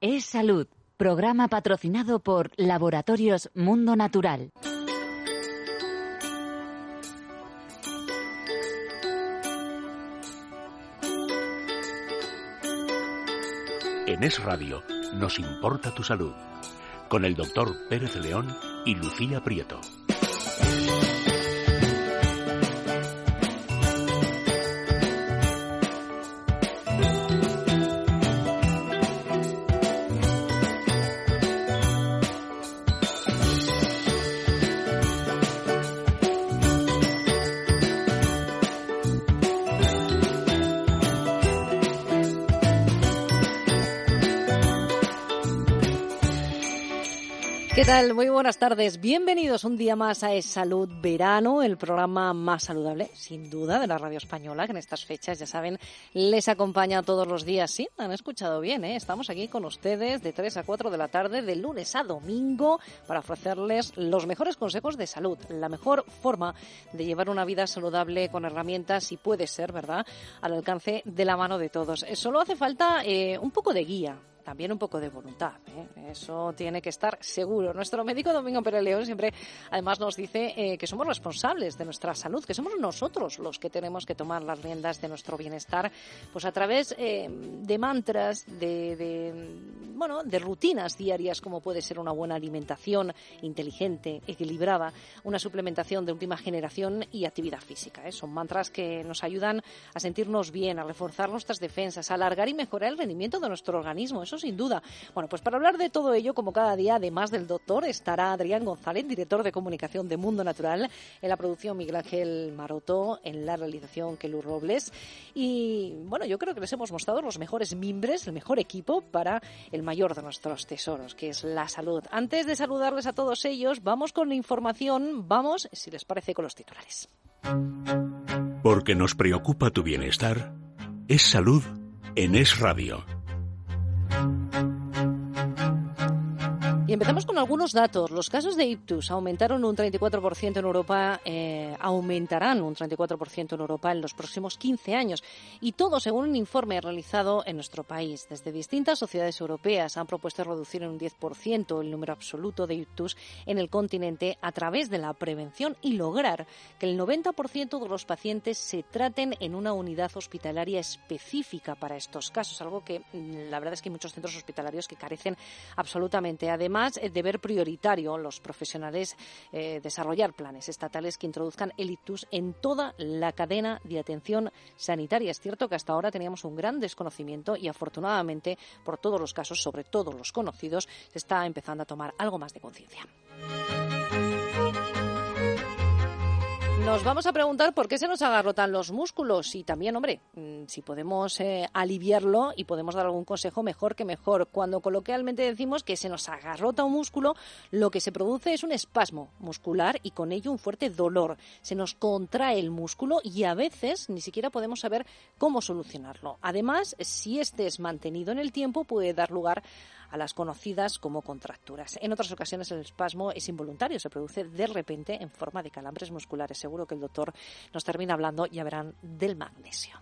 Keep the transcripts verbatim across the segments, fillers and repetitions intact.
Es Salud, programa patrocinado por Laboratorios Mundo Natural. En Es Radio nos importa tu salud, con el doctor Pérez León y Lucía Prieto. ¿Qué tal? Muy buenas tardes. Bienvenidos un día más a Es Salud Verano, el programa más saludable, sin duda, de la radio española, que en estas fechas, ya saben, les acompaña todos los días. Sí, han escuchado bien, ¿eh? Estamos aquí con ustedes de tres a cuatro de la tarde, de lunes a domingo, para ofrecerles los mejores consejos de salud, la mejor forma de llevar una vida saludable con herramientas, si puede ser, ¿verdad?, al alcance de la mano de todos. Solo hace falta eh, un poco de guía. También un poco de voluntad, ¿eh? Eso tiene que estar seguro. Nuestro médico Domingo Pérez León siempre, además, nos dice eh, que somos responsables de nuestra salud, que somos nosotros los que tenemos que tomar las riendas de nuestro bienestar, pues a través eh, de mantras, de, de, bueno, de rutinas diarias, como puede ser una buena alimentación inteligente, equilibrada, una suplementación de última generación y actividad física, ¿eh? Son mantras que nos ayudan a sentirnos bien, a reforzar nuestras defensas, a alargar y mejorar el rendimiento de nuestro organismo. Eso sin duda. Bueno, pues para hablar de todo ello, como cada día, además del doctor, estará Adrián González, director de comunicación de Mundo Natural, en la producción Miguel Ángel Maroto, en la realización Kelu Robles. Y bueno, yo creo que les hemos mostrado los mejores mimbres, el mejor equipo para el mayor de nuestros tesoros, que es la salud. Antes de saludarles a todos ellos, vamos con la información, vamos, si les parece, con los titulares. Porque nos preocupa tu bienestar, es Salud en Es Radio. Y empezamos con algunos datos. Los casos de ictus aumentaron un treinta y cuatro por ciento en Europa, eh, aumentarán un treinta y cuatro por ciento en Europa en los próximos quince años. Y todo según un informe realizado en nuestro país. Desde distintas sociedades europeas han propuesto reducir en un diez por ciento el número absoluto de ictus en el continente a través de la prevención y lograr que el noventa por ciento de los pacientes se traten en una unidad hospitalaria específica para estos casos. Algo que la verdad es que hay muchos centros hospitalarios que carecen absolutamente. Además, Además, el deber prioritario, los profesionales, eh, desarrollar planes estatales que introduzcan el ictus en toda la cadena de atención sanitaria. Es cierto que hasta ahora teníamos un gran desconocimiento y, afortunadamente, por todos los casos, sobre todo los conocidos, se está empezando a tomar algo más de conciencia. Nos vamos a preguntar por qué se nos agarrotan los músculos y también, hombre, si podemos eh, aliviarlo y podemos dar algún consejo, mejor que mejor. Cuando coloquialmente decimos que se nos agarrota un músculo, lo que se produce es un espasmo muscular y con ello un fuerte dolor. Se nos contrae el músculo y a veces ni siquiera podemos saber cómo solucionarlo. Además, si este es mantenido en el tiempo, puede dar lugar a las conocidas como contracturas. En otras ocasiones el espasmo es involuntario, se produce de repente en forma de calambres musculares. Seguro que el doctor nos termina hablando, ya verán, del magnesio.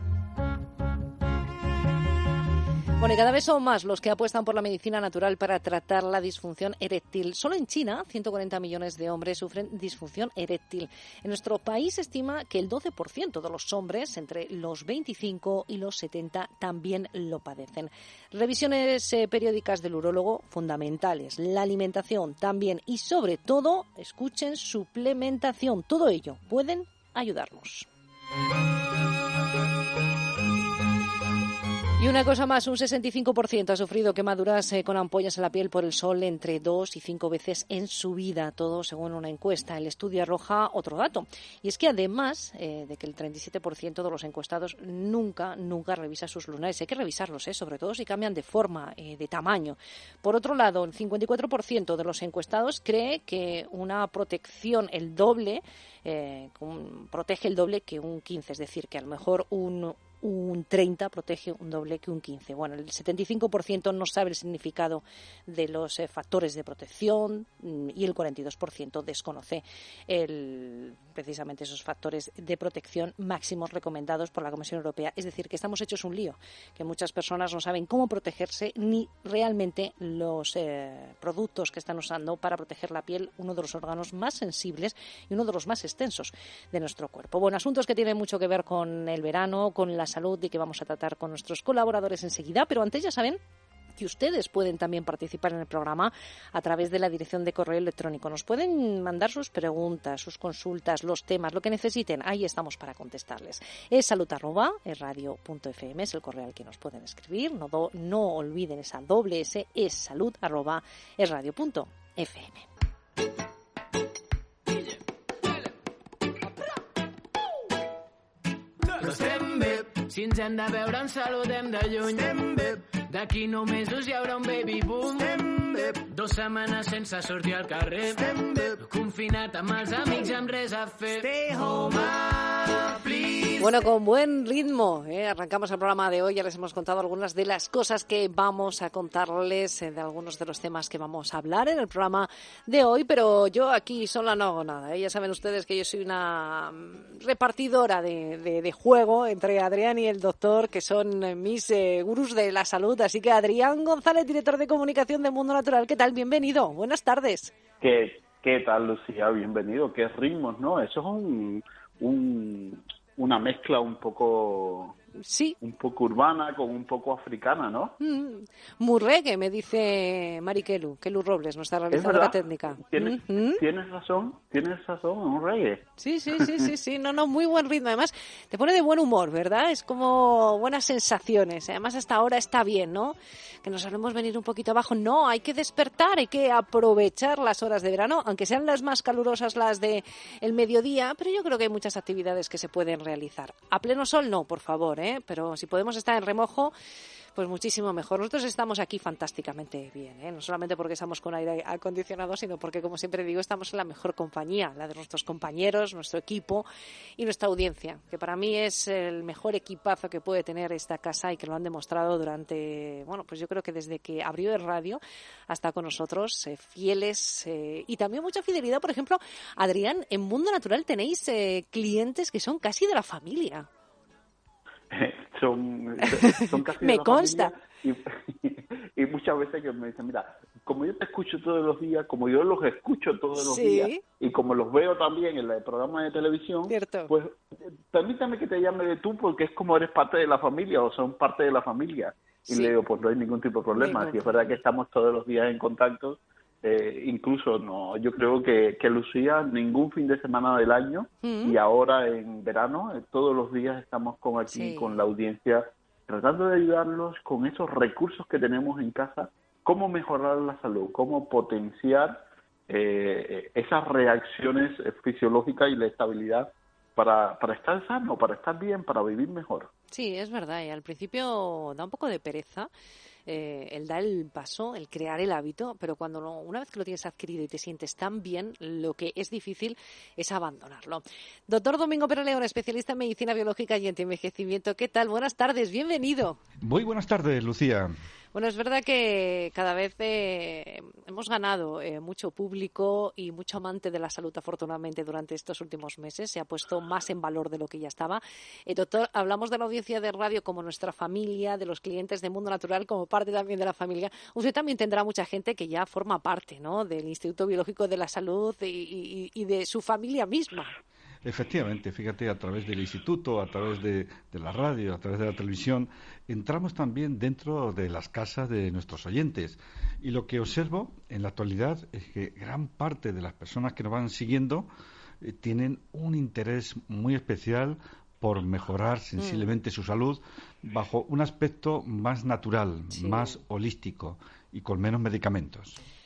Bueno, y cada vez son más los que apuestan por la medicina natural para tratar la disfunción eréctil. Solo en China, ciento cuarenta millones de hombres sufren disfunción eréctil. En nuestro país se estima que el doce por ciento de los hombres entre los veinticinco y los setenta también lo padecen. Revisiones eh, periódicas del urólogo fundamentales, la alimentación también y sobre todo, escuchen, suplementación. Todo ello pueden ayudarnos. Y una cosa más, un sesenta y cinco por ciento ha sufrido quemaduras eh, con ampollas en la piel por el sol entre dos y cinco veces en su vida, todo según una encuesta. El estudio arroja otro dato, y es que además eh, de que el treinta y siete por ciento de los encuestados nunca, nunca revisa sus lunares. Hay que revisarlos, eh, sobre todo si cambian de forma, eh, de tamaño. Por otro lado, el cincuenta y cuatro por ciento de los encuestados cree que una protección, el doble, eh, protege el doble que un quince, es decir, que a lo mejor un un treinta protege un doble que un quince. Bueno, el setenta y cinco por ciento no sabe el significado de los eh, factores de protección y el cuarenta y dos por ciento desconoce el, precisamente esos factores de protección máximos recomendados por la Comisión Europea. Es decir, que estamos hechos un lío, que muchas personas no saben cómo protegerse ni realmente los eh, productos que están usando para proteger la piel, uno de los órganos más sensibles y uno de los más extensos de nuestro cuerpo. Bueno, asuntos que tienen mucho que ver con el verano, con la salud y que vamos a tratar con nuestros colaboradores enseguida, pero antes ya saben que ustedes pueden también participar en el programa a través de la dirección de correo electrónico. Nos pueden mandar sus preguntas, sus consultas, los temas, lo que necesiten. Ahí estamos para contestarles. Es salud arroba es radio punto f m, es el correo al que nos pueden escribir. No, do, no olviden esa doble S, es salud arroba es radio punto f m. Estem bé, si ens hem de veure en salut hem de lluny. Estem bé, d'aquí nou mesos hi haurà un baby boom. Estem bé, dos setmanes sense sortir al carrer. Estem bé, confinat amb els amics amb res a fer. Stay home, please. Bueno, con buen ritmo, ¿eh? Arrancamos el programa de hoy. Ya les hemos contado algunas de las cosas que vamos a contarles, eh, de algunos de los temas que vamos a hablar en el programa de hoy, pero yo aquí sola no hago nada, ¿eh? Ya saben ustedes que yo soy una repartidora de, de, de juego entre Adrián y el doctor, que son mis eh, gurús de la salud. Así que Adrián González, director de comunicación de Mundo Natural, ¿qué tal? Bienvenido, buenas tardes. ¿Qué, qué tal, Lucía? Bienvenido. ¿Qué ritmos, no? Eso es un... un... una mezcla un poco sí un poco urbana con un poco africana, ¿no? Mm, muy reggae, me dice Mariquelu, Kelu Robles, nuestra realizadora técnica. ¿Tienes, ¿Mm? ¿Tienes razón? ¿Tienes razón? Un reggae. Sí, sí, sí, sí, sí. No, no, muy buen ritmo. Además, te pone de buen humor, ¿verdad? Es como buenas sensaciones. Además, hasta ahora está bien, ¿no? Que nos haremos venir un poquito abajo. No, hay que despertar, hay que aprovechar las horas de verano, aunque sean las más calurosas las de el mediodía, pero yo creo que hay muchas actividades que se pueden realizar. A pleno sol no, por favor, ¿eh? Pero si podemos estar en remojo, pues muchísimo mejor. Nosotros estamos aquí fantásticamente bien, ¿eh? No solamente porque estamos con aire acondicionado, sino porque, como siempre digo, estamos en la mejor compañía, la de nuestros compañeros, nuestro equipo y nuestra audiencia, que para mí es el mejor equipazo que puede tener esta casa y que lo han demostrado durante, bueno, pues yo creo que desde que abrió el radio hasta con nosotros, eh, fieles eh, y también mucha fidelidad. Por ejemplo, Adrián, en Mundo Natural tenéis eh, clientes que son casi de la familia. Son, son casi me de la consta. Y, y muchas veces que me dicen, mira, como yo te escucho todos los días, como yo los escucho todos los sí. días, y como los veo también en el programa de televisión, Cierto. Pues permítame que te llame de tú, porque es como eres parte de la familia, o son parte de la familia. Y sí. le digo, pues no hay ningún tipo de problema. Ningún Si es verdad que estamos todos los días en contacto, Eh, incluso no, yo creo que, que Lucía, ningún fin de semana del año, mm-hmm. y ahora en verano, eh, todos los días estamos con aquí, sí. con la audiencia, tratando de ayudarlos con esos recursos que tenemos en casa, cómo mejorar la salud, cómo potenciar eh, esas reacciones fisiológicas y la estabilidad para, para estar sano, para estar bien, para vivir mejor. Sí, es verdad, y al principio da un poco de pereza eh, el dar el paso, el crear el hábito, pero cuando lo, una vez que lo tienes adquirido y te sientes tan bien, lo que es difícil es abandonarlo. Doctor Domingo Pérez León, especialista en medicina biológica y antienvejecimiento, ¿qué tal? Buenas tardes, bienvenido. Muy buenas tardes, Lucía. Bueno, es verdad que cada vez eh, hemos ganado eh, mucho público y mucho amante de la salud, afortunadamente, durante estos últimos meses. Se ha puesto más en valor de lo que ya estaba. Eh, doctor, hablamos de la audiencia de radio como nuestra familia, de los clientes de Mundo Natural como parte también de la familia. Usted también tendrá mucha gente que ya forma parte, ¿no?, del Instituto Biológico de la Salud y, y, y de su familia misma. Efectivamente, fíjate, a través del instituto, a través de, de la radio, a través de la televisión, entramos también dentro de las casas de nuestros oyentes. Y lo que observo en la actualidad es que gran parte de las personas que nos van siguiendo eh, tienen un interés muy especial por mejorar sensiblemente mm. su salud bajo un aspecto más natural, sí. más holístico y con menos medicamentos.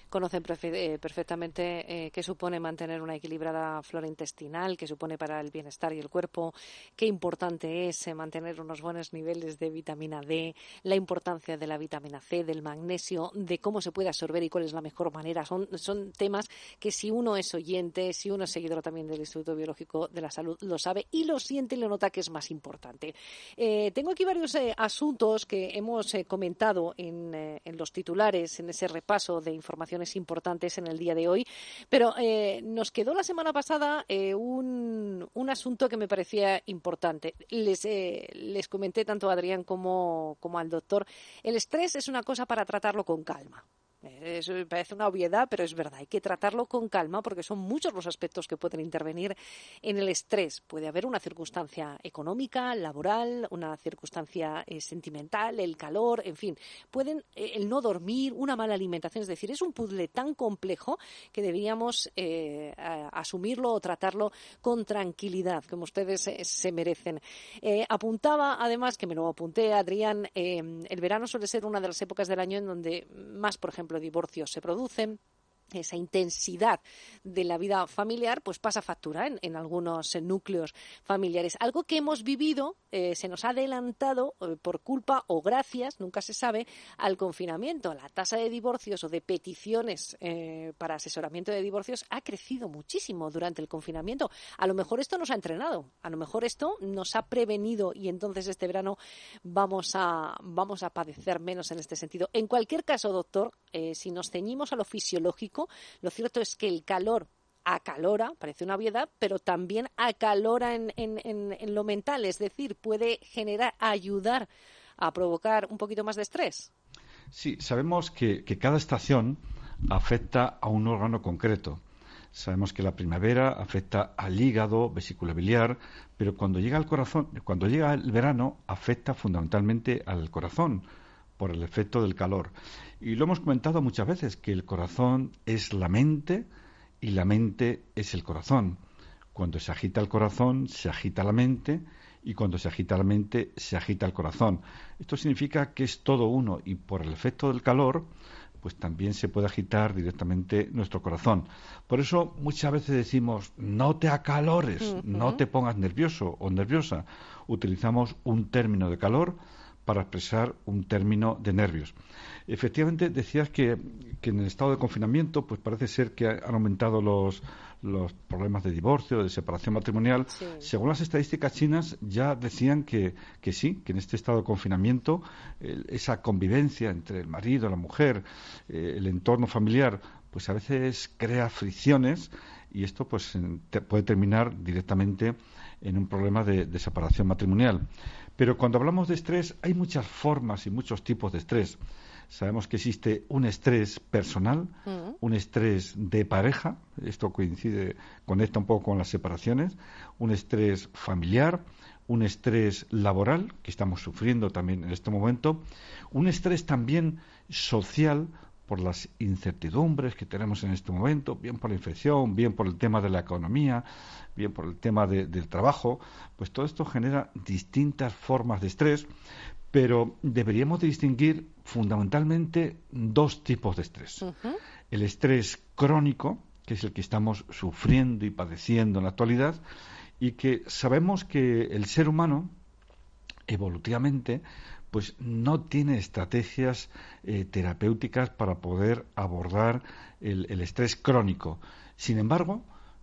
conocen perfe- perfectamente eh, qué supone mantener una equilibrada flora intestinal, qué supone para el bienestar y el cuerpo, qué importante es eh, mantener unos buenos niveles de vitamina D, la importancia de la vitamina C, del magnesio, de cómo se puede absorber y cuál es la mejor manera. Son, son temas que si uno es oyente, si uno es seguidor también del Instituto Biológico de la Salud, lo sabe y lo siente y lo nota que es más importante. Eh, tengo aquí varios eh, asuntos que hemos eh, comentado en, eh, en los titulares, en ese repaso de informaciones importantes en el día de hoy, pero eh, nos quedó la semana pasada eh, un, un asunto que me parecía importante. Les, eh, les comenté tanto a Adrián como, como al doctor, el estrés es una cosa para tratarlo con calma. Eso parece una obviedad, pero es verdad. Hay que tratarlo con calma porque son muchos los aspectos que pueden intervenir en el estrés. Puede haber una circunstancia económica, laboral, una circunstancia eh, sentimental, el calor, en fin. Pueden eh, el no dormir, una mala alimentación. Es decir, es un puzzle tan complejo que deberíamos eh, asumirlo o tratarlo con tranquilidad, como ustedes eh, se merecen. Eh, apuntaba, además, que me lo apunté, Adrián, eh, el verano suele ser una de las épocas del año en donde más, por ejemplo, divorcios se producen. Esa intensidad de la vida familiar pues pasa factura en, en algunos eh, núcleos familiares. Algo que hemos vivido eh, se nos ha adelantado eh, por culpa o gracias, nunca se sabe, al confinamiento. La tasa de divorcios o de peticiones eh, para asesoramiento de divorcios ha crecido muchísimo durante el confinamiento. A lo mejor esto nos ha entrenado, a lo mejor esto nos ha prevenido y entonces este verano vamos a, vamos a padecer menos en este sentido. En cualquier caso, doctor, eh, si nos ceñimos a lo fisiológico, lo cierto es que el calor acalora, parece una obviedad, pero también acalora en, en, en, en lo mental, es decir, puede generar, ayudar a provocar un poquito más de estrés. Sí, sabemos que, que cada estación afecta a un órgano concreto. Sabemos que la primavera afecta al hígado, vesícula biliar, pero cuando llega al corazón, cuando llega el verano, afecta fundamentalmente al corazón, por el efecto del calor. Y lo hemos comentado muchas veces, que el corazón es la mente y la mente es el corazón. Cuando se agita el corazón, se agita la mente, y cuando se agita la mente, se agita el corazón. Esto significa que es todo uno, y por el efecto del calor, pues también se puede agitar directamente nuestro corazón. Por eso muchas veces decimos, no te acalores, uh-huh. no te pongas nervioso o nerviosa. Utilizamos un término de calor para expresar un término de nervios. Efectivamente, decías que, que en el estado de confinamiento pues parece ser que han aumentado los, los problemas de divorcio, de separación matrimonial. Sí. Según las estadísticas chinas, ya decían que, que sí, que en este estado de confinamiento eh, esa convivencia entre el marido, la mujer, eh, el entorno familiar, pues a veces crea fricciones y esto pues te puede terminar directamente en un problema de, de separación matrimonial. Pero cuando hablamos de estrés, hay muchas formas y muchos tipos de estrés. Sabemos que existe un estrés personal, uh-huh. un estrés de pareja, esto coincide, conecta un poco con las separaciones, un estrés familiar, un estrés laboral, que estamos sufriendo también en este momento, un estrés también social, por las incertidumbres que tenemos en este momento, bien por la infección, bien por el tema de la economía, bien por el tema de, del trabajo, pues todo esto genera distintas formas de estrés, pero deberíamos de distinguir fundamentalmente dos tipos de estrés. Uh-huh. El estrés crónico, que es el que estamos sufriendo y padeciendo en la actualidad, y que sabemos que el ser humano, evolutivamente, pues no tiene estrategias eh, terapéuticas para poder abordar el, el estrés crónico. Sin embargo,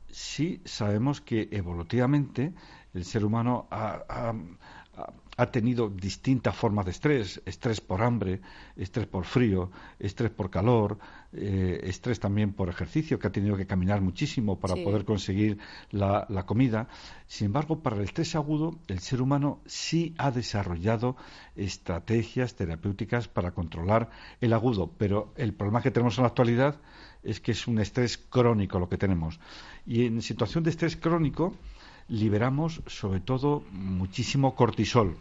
sí sabemos que evolutivamente el ser humano ha, ha, ha tenido distintas formas de estrés, estrés por hambre, estrés por frío, estrés por calor, eh, estrés también por ejercicio, que ha tenido que caminar muchísimo para sí. poder conseguir la, la comida. Sin embargo, para el estrés agudo, el ser humano sí ha desarrollado estrategias terapéuticas para controlar el agudo, pero el problema que tenemos en la actualidad es que es un estrés crónico lo que tenemos. Y en situación de estrés crónico, liberamos sobre todo muchísimo cortisol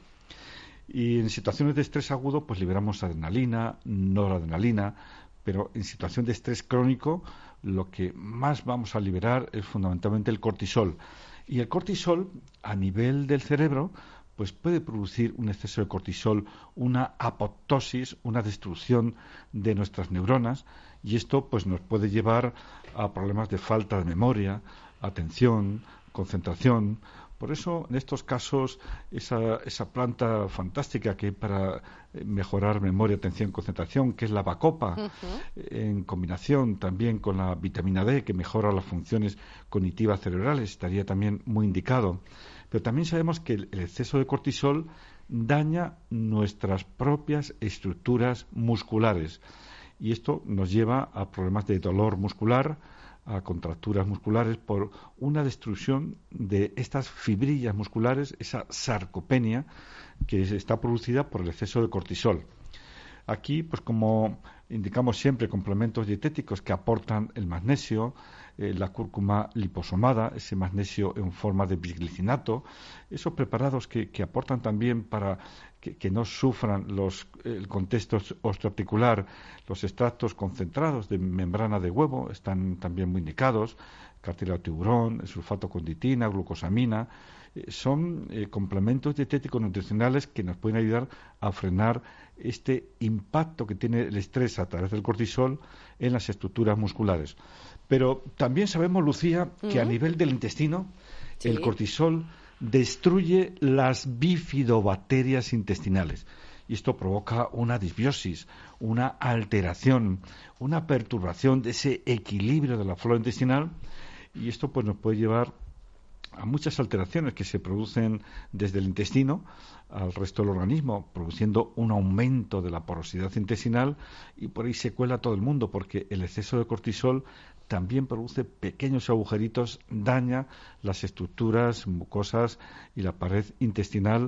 y en situaciones de estrés agudo pues liberamos adrenalina, noradrenalina, pero en situación de estrés crónico lo que más vamos a liberar es fundamentalmente el cortisol, y el cortisol a nivel del cerebro pues puede producir un exceso de cortisol, una apoptosis, una destrucción de nuestras neuronas, y esto pues nos puede llevar a problemas de falta de memoria, atención, concentración. Por eso, en estos casos, esa, esa planta fantástica que hay para mejorar memoria, atención, concentración, que es la bacopa, uh-huh. en combinación también con la vitamina D, que mejora las funciones cognitivas cerebrales, estaría también muy indicado. Pero también sabemos que el, el exceso de cortisol daña nuestras propias estructuras musculares, y esto nos lleva a problemas de dolor muscular, a contracturas musculares por una destrucción de estas fibrillas musculares, esa sarcopenia que está producida por el exceso de cortisol. Aquí, pues como indicamos siempre, complementos dietéticos que aportan el magnesio, eh, la cúrcuma liposomada, ese magnesio en forma de bisglicinato, esos preparados que, que aportan también para que, que no sufran los, el contexto osteoarticular, los extractos concentrados de membrana de huevo están también muy indicados, cartílago de tiburón, el sulfato conditina, glucosamina, eh, son eh, complementos dietéticos nutricionales que nos pueden ayudar a frenar este impacto que tiene el estrés a través del cortisol en las estructuras musculares. Pero también sabemos, Lucía, que uh-huh. a nivel del intestino, sí. el cortisol destruye las bifidobacterias intestinales. Y esto provoca una disbiosis, una alteración, una perturbación de ese equilibrio de la flora intestinal, y esto pues nos puede llevar a muchas alteraciones que se producen desde el intestino al resto del organismo, produciendo un aumento de la porosidad intestinal, y por ahí se cuela todo el mundo, porque el exceso de cortisol también produce pequeños agujeritos, daña las estructuras mucosas y la pared intestinal,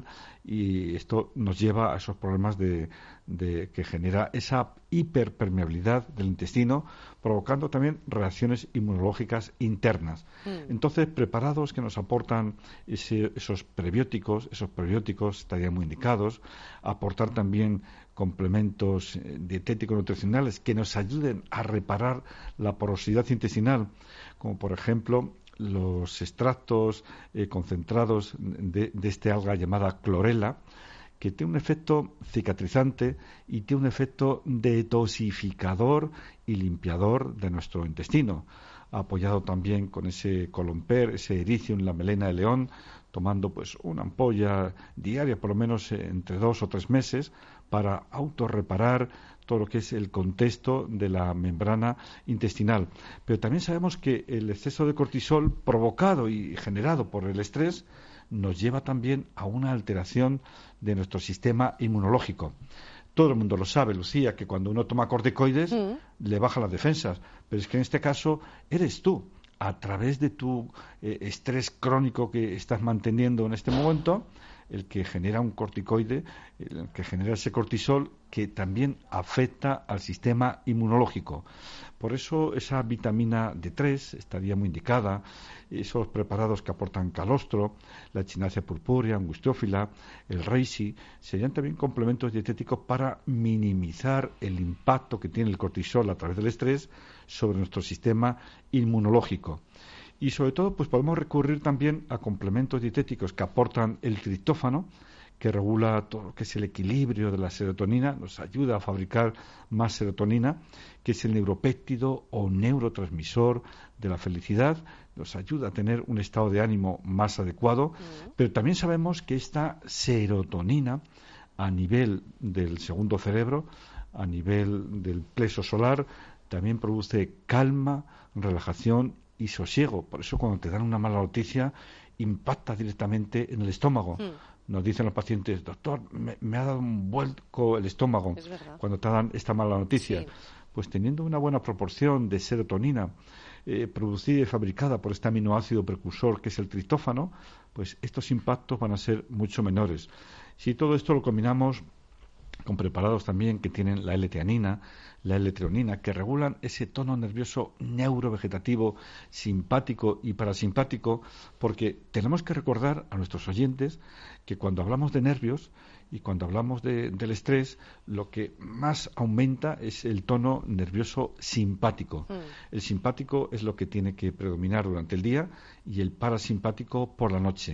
y esto nos lleva a esos problemas de, de que genera esa hiperpermeabilidad del intestino, provocando también reacciones inmunológicas internas. Mm. Entonces, preparados que nos aportan ese, esos prebióticos, esos prebióticos estarían muy indicados, aportar también complementos dietéticos nutricionales que nos ayuden a reparar la porosidad intestinal, como por ejemplo los extractos eh, concentrados de, de este alga llamada clorela, que tiene un efecto cicatrizante y tiene un efecto detoxificador y limpiador de nuestro intestino, apoyado también con ese colomper, ese ericio en la melena de león, tomando pues una ampolla diaria, por lo menos eh, entre dos o tres meses, para autorreparar todo lo que es el contexto de la membrana intestinal. Pero también sabemos que el exceso de cortisol provocado y generado por el estrés nos lleva también a una alteración de nuestro sistema inmunológico. Todo el mundo lo sabe, Lucía, que cuando uno toma corticoides mm. le bajan las defensas, pero es que en este caso eres tú, a través de tu eh, estrés crónico que estás manteniendo en este momento, el que genera un corticoide, el que genera ese cortisol que también afecta al sistema inmunológico. Por eso esa vitamina D tres estaría muy indicada, esos preparados que aportan calostro, la echinacea purpúrea, angustiófila, el reishi, serían también complementos dietéticos para minimizar el impacto que tiene el cortisol a través del estrés sobre nuestro sistema inmunológico. Y sobre todo, pues podemos recurrir también a complementos dietéticos que aportan el triptófano, que regula todo lo que es el equilibrio de la serotonina, nos ayuda a fabricar más serotonina, que es el neuropéptido o neurotransmisor de la felicidad, nos ayuda a tener un estado de ánimo más adecuado, uh-huh. pero también sabemos que esta serotonina a nivel del segundo cerebro, a nivel del plexo solar, también produce calma, relajación y sosiego. Por eso cuando te dan una mala noticia impacta directamente en el estómago. Mm. Nos dicen los pacientes, doctor, me, me ha dado un vuelco el estómago cuando te dan esta mala noticia. Sí. Pues teniendo una buena proporción de serotonina eh, producida y fabricada por este aminoácido precursor que es el triptófano, pues estos impactos van a ser mucho menores. Si todo esto lo combinamos con preparados también que tienen la L-teanina, la L-treonina, que regulan ese tono nervioso neurovegetativo, simpático y parasimpático, porque tenemos que recordar a nuestros oyentes que cuando hablamos de nervios y cuando hablamos de, del estrés, lo que más aumenta es el tono nervioso simpático. Mm. El simpático es lo que tiene que predominar durante el día y el parasimpático por la noche.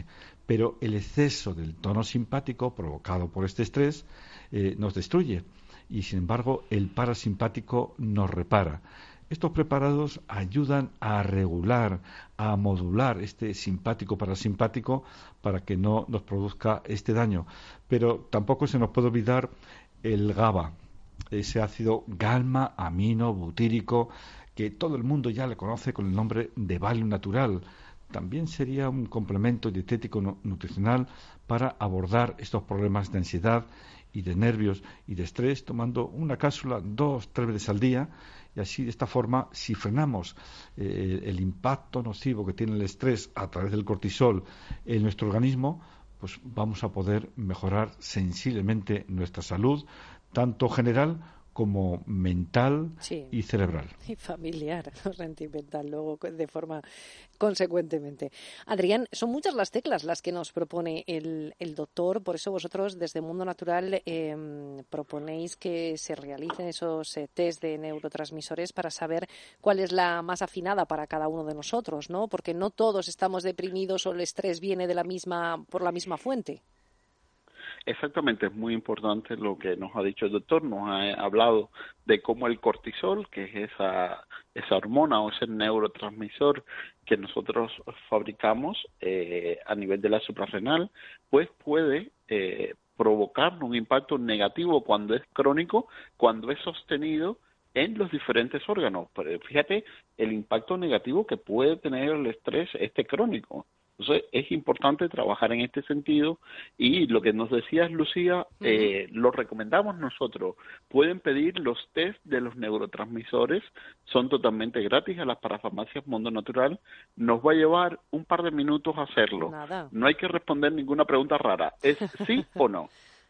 pero el exceso del tono simpático provocado por este estrés eh, nos destruye y, sin embargo, el parasimpático nos repara. Estos preparados ayudan a regular, a modular este simpático parasimpático para que no nos produzca este daño. Pero tampoco se nos puede olvidar el GABA, ese ácido galma-amino-butírico que todo el mundo ya le conoce con el nombre de Valium natural. También sería un complemento dietético nutricional para abordar estos problemas de ansiedad y de nervios y de estrés, tomando una cápsula dos, tres veces al día, y así de esta forma, si frenamos eh, el impacto nocivo que tiene el estrés a través del cortisol en nuestro organismo, pues vamos a poder mejorar sensiblemente nuestra salud, tanto general como mental sí. y cerebral. Y familiar, o sentimental, luego de forma consecuentemente. Adrián, son muchas las teclas las que nos propone el, el doctor, por eso vosotros desde Mundo Natural eh, proponéis que se realicen esos eh, test de neurotransmisores para saber cuál es la más afinada para cada uno de nosotros, ¿no? Porque no todos estamos deprimidos o el estrés viene de la misma, por la misma fuente. Exactamente, es muy importante lo que nos ha dicho el doctor. Nos ha hablado de cómo el cortisol, que es esa esa hormona o ese neurotransmisor que nosotros fabricamos eh, a nivel de la suprarrenal, pues puede eh, provocar un impacto negativo cuando es crónico, cuando es sostenido en los diferentes órganos. Pero fíjate el impacto negativo que puede tener el estrés este crónico. Entonces, es importante trabajar en este sentido y lo que nos decías, Lucía, eh, lo recomendamos nosotros. Pueden pedir los test de los neurotransmisores, son totalmente gratis a las parafarmacias Mundo Natural. Nos va a llevar un par de minutos hacerlo. Nada. No hay que responder ninguna pregunta rara. ¿Es sí o no?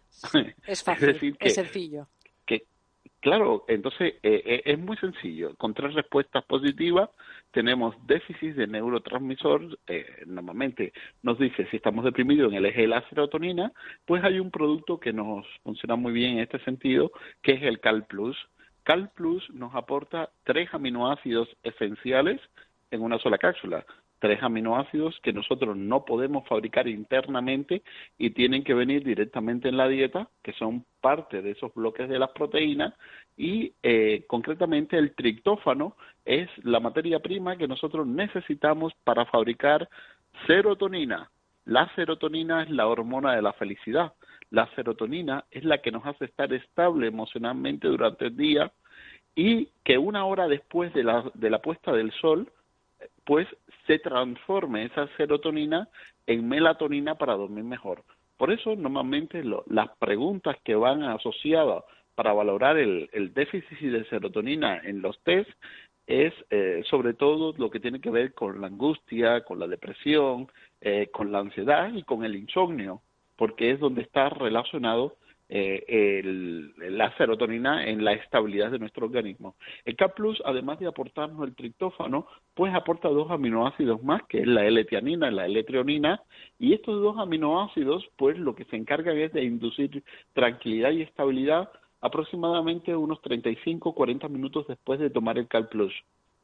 Es fácil, es, decir que, es sencillo. Que, claro, entonces eh, es muy sencillo. Con tres respuestas positivas tenemos déficit de neurotransmisor. Eh, normalmente nos dice si estamos deprimidos en el eje de la serotonina, pues hay un producto que nos funciona muy bien en este sentido, que es el Cal Plus. Cal Plus nos aporta tres aminoácidos esenciales en una sola cápsula. Tres aminoácidos que nosotros no podemos fabricar internamente y tienen que venir directamente en la dieta, que son parte de esos bloques de las proteínas, y eh, concretamente el triptófano es la materia prima que nosotros necesitamos para fabricar serotonina. La serotonina es la hormona de la felicidad. La serotonina es la que nos hace estar estable emocionalmente durante el día y que una hora después de la, de la puesta del sol, pues se transforme esa serotonina en melatonina para dormir mejor. Por eso, normalmente, lo, las preguntas que van asociadas para valorar el, el déficit de serotonina en los test es, eh, sobre todo, lo que tiene que ver con la angustia, con la depresión, eh, con la ansiedad y con el insomnio, porque es donde está relacionado Eh, el, la serotonina en la estabilidad de nuestro organismo. El K Plus, además de aportarnos el triptófano, pues aporta dos aminoácidos más, que es la L-tianina y la L-treonina, y estos dos aminoácidos, pues lo que se encargan es de inducir tranquilidad y estabilidad aproximadamente unos treinta y cinco a cuarenta minutos después de tomar el K Plus.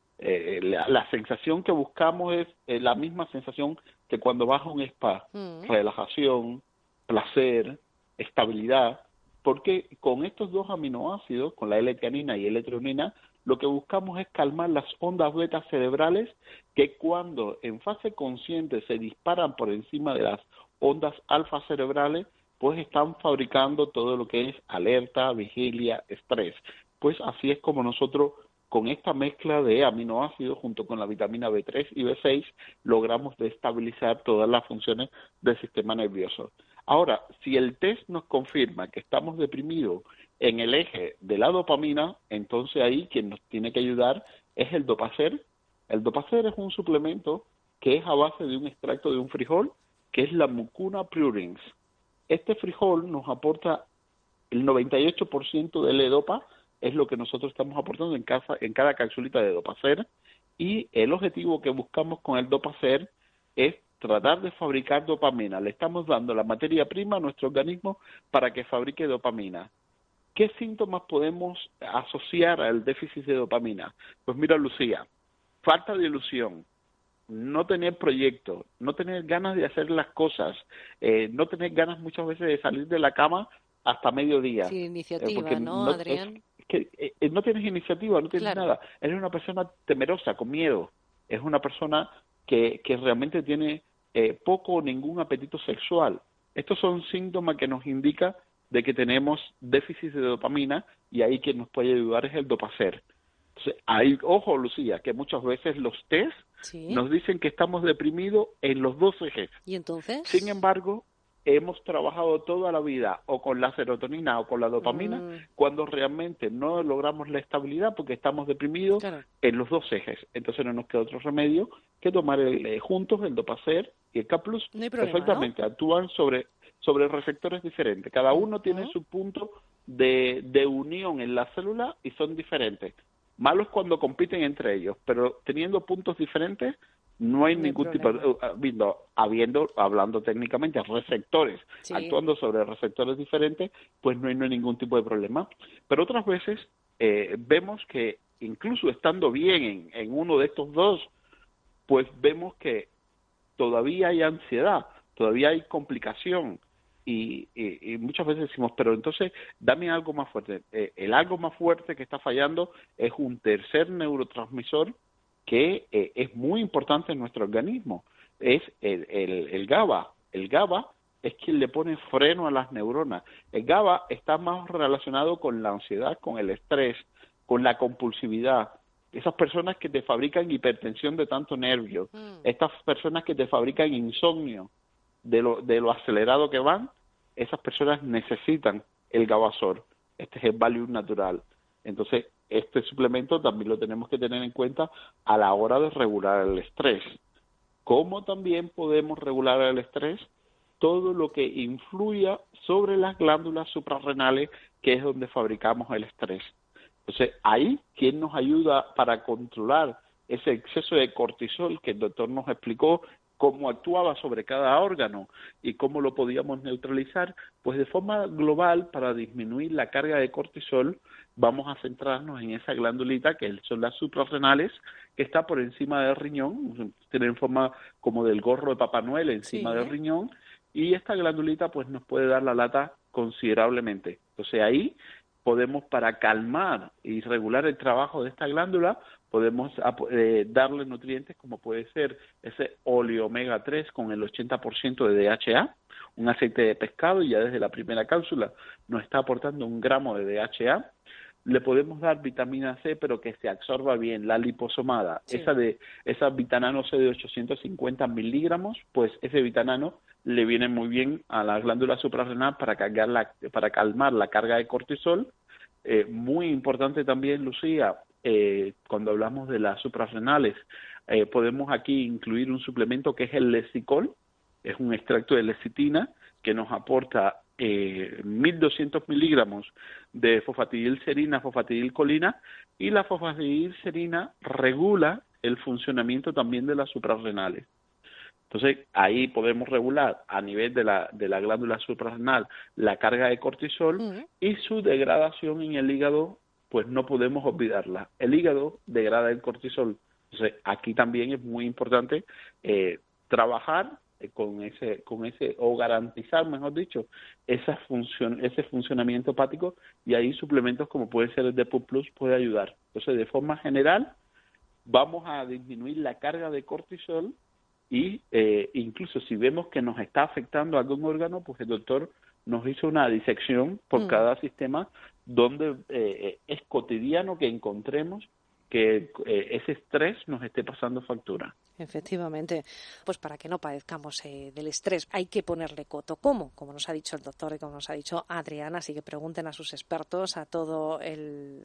Eh, la, la sensación que buscamos es eh, la misma sensación que cuando vas a un spa, mm. relajación, placer, estabilidad, porque con estos dos aminoácidos, con la L-tianina y L-treonina, lo que buscamos es calmar las ondas beta cerebrales que cuando en fase consciente se disparan por encima de las ondas alfa cerebrales, pues están fabricando todo lo que es alerta, vigilia, estrés. Pues así es como nosotros, con esta mezcla de aminoácidos junto con la vitamina B tres y B seis, logramos destabilizar todas las funciones del sistema nervioso. Ahora, si el test nos confirma que estamos deprimidos en el eje de la dopamina, entonces ahí quien nos tiene que ayudar es el Dopacer. El Dopacer es un suplemento que es a base de un extracto de un frijol, que es la Mucuna prurins. Este frijol nos aporta el noventa y ocho por ciento de L-dopa, es lo que nosotros estamos aportando en, casa, en cada capsulita de Dopacer, y el objetivo que buscamos con el Dopacer es tratar de fabricar dopamina. Le estamos dando la materia prima a nuestro organismo para que fabrique dopamina. ¿Qué síntomas podemos asociar al déficit de dopamina? Pues mira, Lucía, falta de ilusión, no tener proyectos, no tener ganas de hacer las cosas, eh, no tener ganas muchas veces de salir de la cama hasta mediodía. Sin iniciativa, eh, ¿no, no, Adrián? Es que eh, no tienes iniciativa, no tienes Claro. nada. Eres una persona temerosa, con miedo. Es una persona que, que realmente tiene eh, poco o ningún apetito sexual. Estos son síntomas que nos indican de que tenemos déficit de dopamina y ahí quien nos puede ayudar es el Dopacer. Entonces, ahí, ojo, Lucía, que muchas veces los test Sí. nos dicen que estamos deprimidos en los dos ejes. ¿Y entonces? Sin embargo, hemos trabajado toda la vida o con la serotonina o con la dopamina Mm. cuando realmente no logramos la estabilidad porque estamos deprimidos Claro. en los dos ejes. Entonces no nos queda otro remedio que tomar el, eh, juntos el Dopacer y el K plus. No hay problema, Perfectamente, actúan sobre, sobre receptores diferentes. Cada uno tiene Ujú. su punto de, de unión en la célula y son diferentes. Malo es cuando compiten entre ellos, pero teniendo puntos diferentes no hay No hay ningún problema. tipo de, habiendo, habiendo, hablando técnicamente, receptores Sí. actuando sobre receptores diferentes, pues no hay, no hay ningún tipo de problema. Pero otras veces eh, vemos que incluso estando bien en, en uno de estos dos, pues vemos que todavía hay ansiedad, todavía hay complicación. Y, y, y muchas veces decimos, pero entonces dame algo más fuerte. Eh, el algo más fuerte que está fallando es un tercer neurotransmisor que eh, es muy importante en nuestro organismo. Es el, el, el GABA. El GABA es quien le pone freno a las neuronas. El GABA está más relacionado con la ansiedad, con el estrés, con la compulsividad. Esas personas que te fabrican hipertensión de tanto nervio, Mm. estas personas que te fabrican insomnio de lo, de lo acelerado que van, esas personas necesitan el Gabasor. Este es el Valium natural. Entonces, este suplemento también lo tenemos que tener en cuenta a la hora de regular el estrés. ¿Cómo también podemos regular el estrés? Todo lo que influya sobre las glándulas suprarrenales, que es donde fabricamos el estrés. Entonces, ahí, ¿quién nos ayuda para controlar ese exceso de cortisol que el doctor nos explicó cómo actuaba sobre cada órgano y cómo lo podíamos neutralizar? Pues de forma global, para disminuir la carga de cortisol, vamos a centrarnos en esa glandulita que son las suprarrenales, que está por encima del riñón, tiene forma como del gorro de Papá Noel encima Sí. del riñón, y esta glandulita pues nos puede dar la lata considerablemente. Entonces ahí podemos, para calmar y regular el trabajo de esta glándula, podemos eh, darle nutrientes como puede ser ese óleo omega tres con el ochenta por ciento de D H A, un aceite de pescado, y ya desde la primera cápsula nos está aportando un gramo de D H A. Le podemos dar vitamina C, pero que se absorba bien, la liposomada, Sí. esa de esa vitanano C de ochocientos cincuenta miligramos, pues ese vitanano le viene muy bien a la glándula suprarrenal para, cargar la, para calmar la carga de cortisol. Eh, muy importante también, Lucía, eh, cuando hablamos de las suprarrenales, eh, podemos aquí incluir un suplemento que es el Lesicol, es un extracto de lecitina que nos aporta eh, mil doscientos miligramos de fosfatidilcerina, fosfatidilcolina, y la fosfatidilcerina regula el funcionamiento también de las suprarrenales. Entonces, ahí podemos regular a nivel de la, de la glándula suprarrenal la carga de cortisol Mm. y su degradación en el hígado, pues no podemos olvidarla. El hígado degrada el cortisol. Entonces, aquí también es muy importante eh, trabajar eh, con ese, con ese, o garantizar, mejor dicho, esa función, ese funcionamiento hepático, y ahí suplementos como puede ser el Depur Plus puede ayudar. Entonces, de forma general, vamos a disminuir la carga de cortisol. Y eh, incluso si vemos que nos está afectando algún órgano, pues el doctor nos hizo una disección por Mm. cada sistema, donde eh, es cotidiano que encontremos que eh, ese estrés nos esté pasando factura. Efectivamente, pues para que no padezcamos eh, del estrés hay que ponerle coto. ¿Cómo? Como nos ha dicho el doctor y como nos ha dicho Adriana, así que pregunten a sus expertos, a todo el,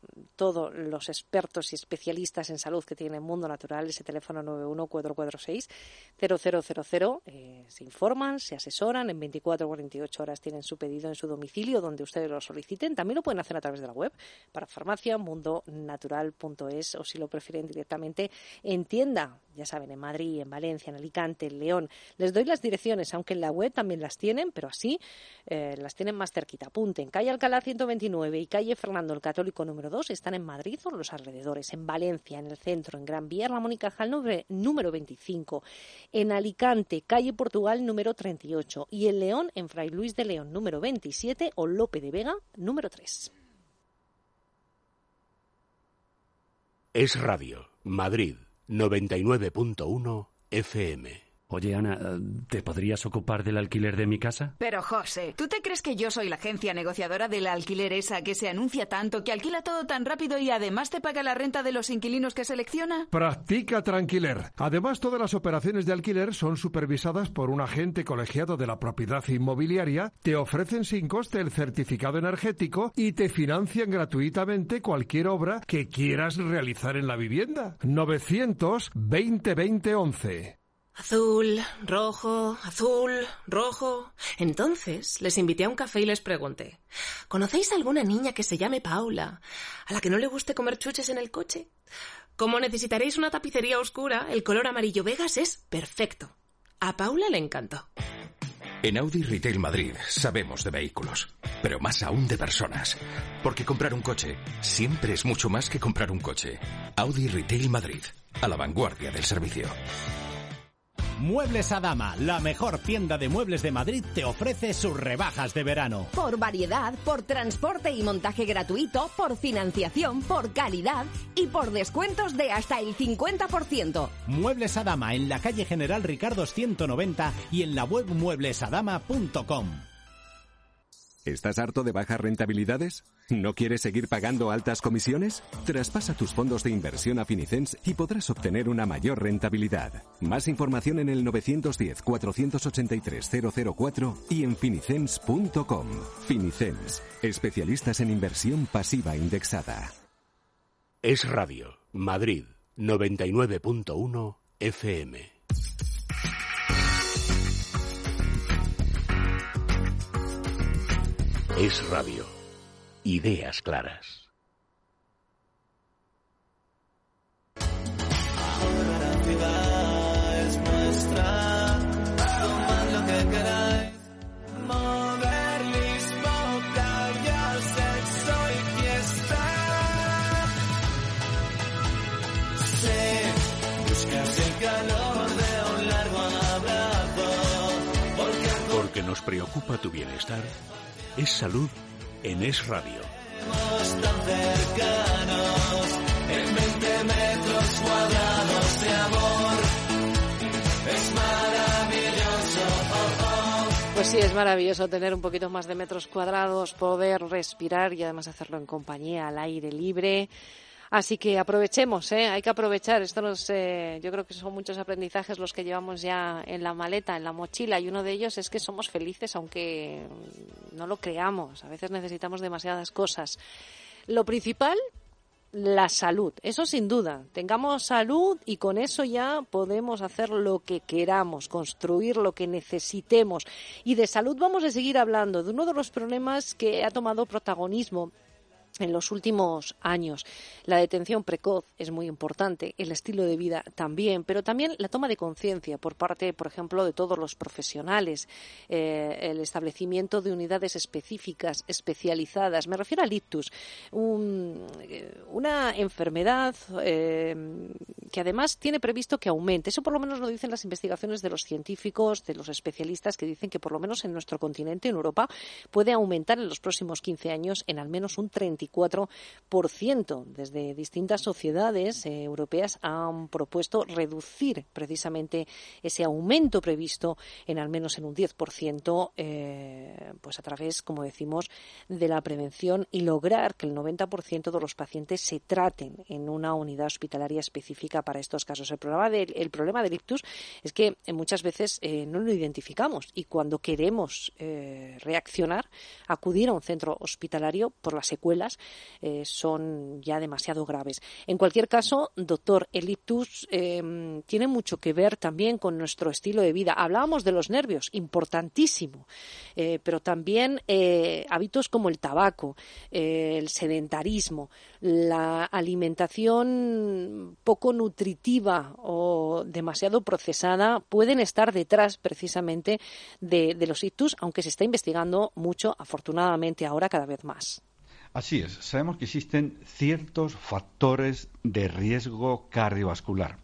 todos los expertos y especialistas en salud que tiene Mundo Natural, ese teléfono nueve uno cuatro cuatro seis cero cero cero cero, eh, se informan, se asesoran, en veinticuatro a cuarenta y ocho horas tienen su pedido en su domicilio donde ustedes lo soliciten. También lo pueden hacer a través de la web para farmacia mundo natural punto punto es, o si lo prefieren directamente en tienda, ya saben, en Madrid, en Valencia, en Alicante, en León. Les doy las direcciones, aunque en la web también las tienen, pero así eh, las tienen más cerquita. Apunten, calle Alcalá ciento veintinueve y calle Fernando el Católico número dos, están en Madrid o en los alrededores, en Valencia, en el centro, en Gran Vía, Ramón y Cajal número veinticinco, en Alicante, calle Portugal número treinta y ocho y en León, en Fray Luis de León número veintisiete o Lope de Vega número tres. Es Radio, Madrid, noventa y nueve punto uno F M. Oye, Ana, ¿te podrías ocupar del alquiler de mi casa? Pero, José, ¿tú te crees que yo soy la agencia negociadora del alquiler esa que se anuncia tanto, que alquila todo tan rápido y además te paga la renta de los inquilinos que selecciona? Practica Tranquiler. Además, todas las operaciones de alquiler son supervisadas por un agente colegiado de la propiedad inmobiliaria, te ofrecen sin coste el certificado energético y te financian gratuitamente cualquier obra que quieras realizar en la vivienda. novecientos veinte veinte once. Azul, rojo, azul, rojo. Entonces les invité a un café y les pregunté: ¿conocéis alguna niña que se llame Paula, a la que no le guste comer chuches en el coche? Como necesitaréis una tapicería oscura, el color amarillo Vegas es perfecto. A Paula le encantó. En Audi Retail Madrid sabemos de vehículos, pero más aún de personas. Porque comprar un coche siempre es mucho más que comprar un coche. Audi Retail Madrid, a la vanguardia del servicio. Muebles Adama, la mejor tienda de muebles de Madrid, te ofrece sus rebajas de verano. Por variedad, por transporte y montaje gratuito, por financiación, por calidad y por descuentos de hasta el cincuenta por ciento. Muebles Adama en la calle General Ricardo ciento noventa y en la web muebles adama punto com. ¿Estás harto de bajas rentabilidades? ¿No quieres seguir pagando altas comisiones? Traspasa tus fondos de inversión a Finicens y podrás obtener una mayor rentabilidad. Más información en el nueve uno cero, cuatro ocho tres, cero cero cuatro y en finicens punto com. Finicens, especialistas en inversión pasiva indexada. Es Radio, Madrid, noventa y nueve punto uno F M. Es Radio. Ideas claras. Ahora la ciudad es nuestra. Tomad lo que queráis. Mover, Lisboa, playa, sexo y fiesta. Sí, buscas el calor de un largo abrazo. Porque, porque nos preocupa tu bienestar. Es salud en Es Radio. Tan cercanos, en veinte metros cuadrados de amor, es maravilloso. Oh, oh. Pues sí, es maravilloso tener un poquito más de metros cuadrados, poder respirar y además hacerlo en compañía, al aire libre. Así que aprovechemos, ¿eh? Hay que aprovechar. Esto nos, eh, yo creo que son muchos aprendizajes los que llevamos ya en la maleta, en la mochila, y uno de ellos es que somos felices aunque no lo creamos. A veces necesitamos demasiadas cosas. Lo principal, la salud. Eso sin duda. Tengamos salud y con eso ya podemos hacer lo que queramos, construir lo que necesitemos. Y de salud vamos a seguir hablando de uno de los problemas que ha tomado protagonismo en los últimos años. La detención precoz es muy importante, el estilo de vida también, pero también la toma de conciencia por parte, por ejemplo, de todos los profesionales, eh, el establecimiento de unidades específicas, especializadas. Me refiero al ictus, un, una enfermedad eh, que además tiene previsto que aumente. Eso por lo menos lo dicen las investigaciones de los científicos, de los especialistas, que dicen que por lo menos en nuestro continente, en Europa, puede aumentar en los próximos quince años en al menos un treinta y cuatro por ciento. Desde distintas sociedades eh, europeas han propuesto reducir precisamente ese aumento previsto en al menos en un diez por ciento, eh, pues a través, como decimos, de la prevención y lograr que el noventa por ciento de los pacientes se traten en una unidad hospitalaria específica para estos casos. El problema del, el problema del ictus es que eh, muchas veces eh, no lo identificamos y cuando queremos eh, reaccionar, acudir a un centro hospitalario por las secuelas eh, son ya demasiado graves. En cualquier caso, doctor, el ictus eh, tiene mucho que ver también con nuestro estilo de vida. Hablábamos de los nervios, importantísimo, eh, pero también eh, hábitos como el tabaco, eh, el sedentarismo, la alimentación poco nutritiva o demasiado procesada pueden estar detrás precisamente de, de los ictus, aunque se está investigando mucho, afortunadamente ahora cada vez más. Así es, sabemos que existen ciertos factores de riesgo cardiovascular.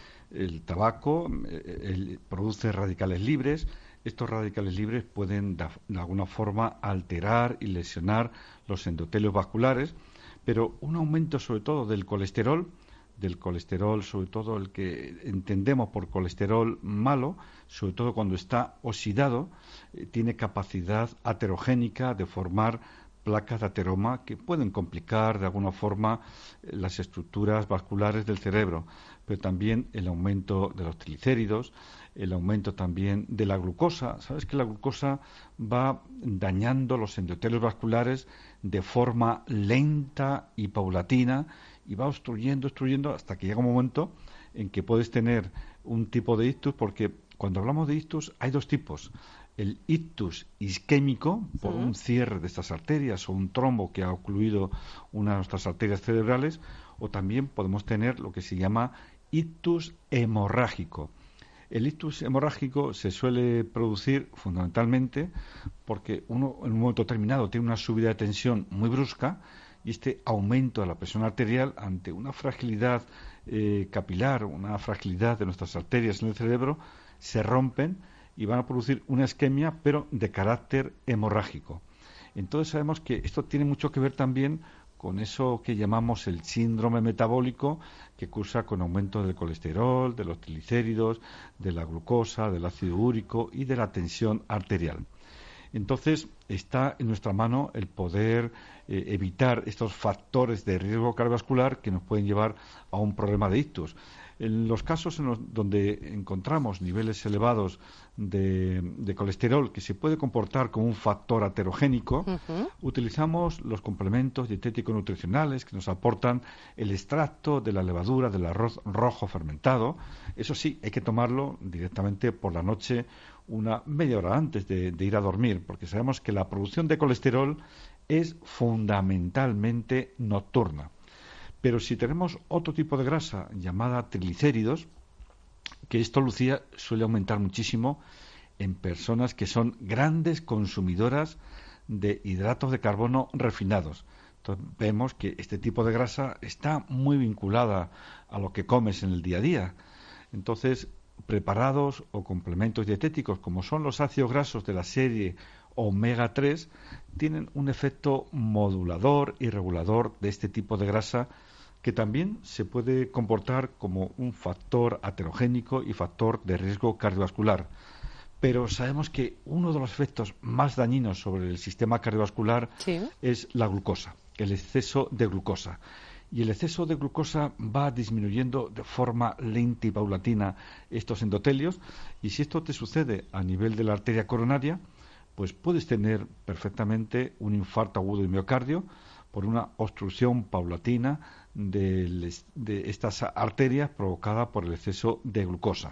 El tabaco el, produce radicales libres. Estos radicales libres pueden de, de alguna forma alterar y lesionar los endotelios vasculares, pero un aumento sobre todo del colesterol, del colesterol sobre todo el que entendemos por colesterol malo, sobre todo cuando está oxidado, eh, tiene capacidad aterogénica de formar placas de ateroma que pueden complicar de alguna forma eh, las estructuras vasculares del cerebro, pero también el aumento de los triglicéridos, el aumento también de la glucosa. Sabes que la glucosa va dañando los endotelios vasculares de forma lenta y paulatina y va obstruyendo, obstruyendo hasta que llega un momento en que puedes tener un tipo de ictus, porque cuando hablamos de ictus hay dos tipos. El ictus isquémico, por un cierre de estas arterias o un trombo que ha ocluido una de nuestras arterias cerebrales, o también podemos tener lo que se llama ictus hemorrágico. El ictus hemorrágico se suele producir fundamentalmente porque uno en un momento determinado tiene una subida de tensión muy brusca y este aumento de la presión arterial ante una fragilidad eh, capilar, una fragilidad de nuestras arterias en el cerebro, se rompen y van a producir una isquemia, pero de carácter hemorrágico. Entonces sabemos que esto tiene mucho que ver también con eso que llamamos el síndrome metabólico, que cursa con aumento del colesterol, de los triglicéridos, de la glucosa, del ácido úrico y de la tensión arterial. Entonces, está en nuestra mano el poder eh, evitar estos factores de riesgo cardiovascular que nos pueden llevar a un problema de ictus. En los casos en los donde encontramos niveles elevados de, de colesterol que se puede comportar como un factor aterogénico, uh-huh. utilizamos los complementos dietéticos nutricionales que nos aportan el extracto de la levadura del arroz rojo fermentado. Eso sí, hay que tomarlo directamente por la noche, una media hora antes de, de ir a dormir, porque sabemos que la producción de colesterol es fundamentalmente nocturna. Pero si tenemos otro tipo de grasa llamada triglicéridos, que esto, Lucía, suele aumentar muchísimo en personas que son grandes consumidoras de hidratos de carbono refinados. Entonces, vemos que este tipo de grasa está muy vinculada a lo que comes en el día a día. Entonces, preparados o complementos dietéticos como son los ácidos grasos de la serie omega tres tienen un efecto modulador y regulador de este tipo de grasa que también se puede comportar como un factor aterogénico y factor de riesgo cardiovascular. Pero sabemos que uno de los efectos más dañinos sobre el sistema cardiovascular sí. es la glucosa, el exceso de glucosa. Y el exceso de glucosa va disminuyendo de forma lenta y paulatina estos endotelios, y si esto te sucede a nivel de la arteria coronaria, pues puedes tener perfectamente un infarto agudo de miocardio por una obstrucción paulatina de, de estas arterias provocada por el exceso de glucosa.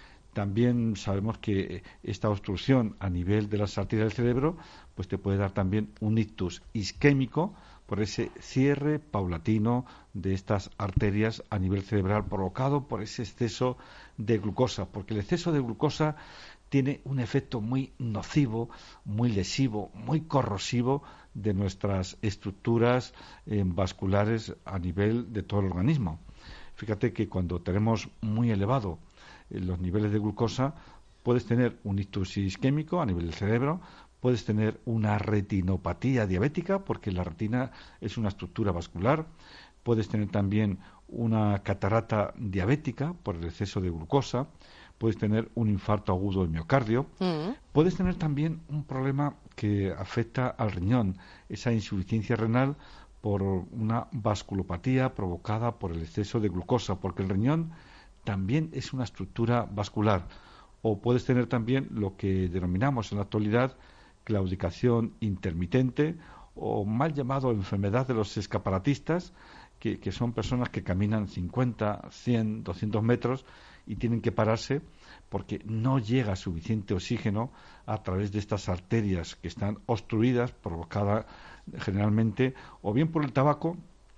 También sabemos que esta obstrucción a nivel de las arterias del cerebro pues te puede dar también un ictus isquémico por ese cierre paulatino de estas arterias a nivel cerebral provocado por ese exceso de glucosa, porque el exceso de glucosa tiene un efecto muy nocivo, muy lesivo, muy corrosivo de nuestras estructuras eh, vasculares a nivel de todo el organismo. Fíjate que cuando tenemos muy elevado eh, los niveles de glucosa, puedes tener un ictus isquémico a nivel del cerebro, puedes tener una retinopatía diabética, porque la retina es una estructura vascular, puedes tener también una catarata diabética por el exceso de glucosa, puedes tener un infarto agudo del miocardio, mm. puedes tener también un problema que afecta al riñón, esa insuficiencia renal por una vasculopatía provocada por el exceso de glucosa, porque el riñón también es una estructura vascular. O puedes tener también lo que denominamos en la actualidad claudicación intermitente, o mal llamado enfermedad de los escaparatistas, que, que son personas que caminan cincuenta, cien, doscientos metros y tienen que pararse porque no llega suficiente oxígeno a través de estas arterias que están obstruidas, provocadas generalmente o bien por el tabaco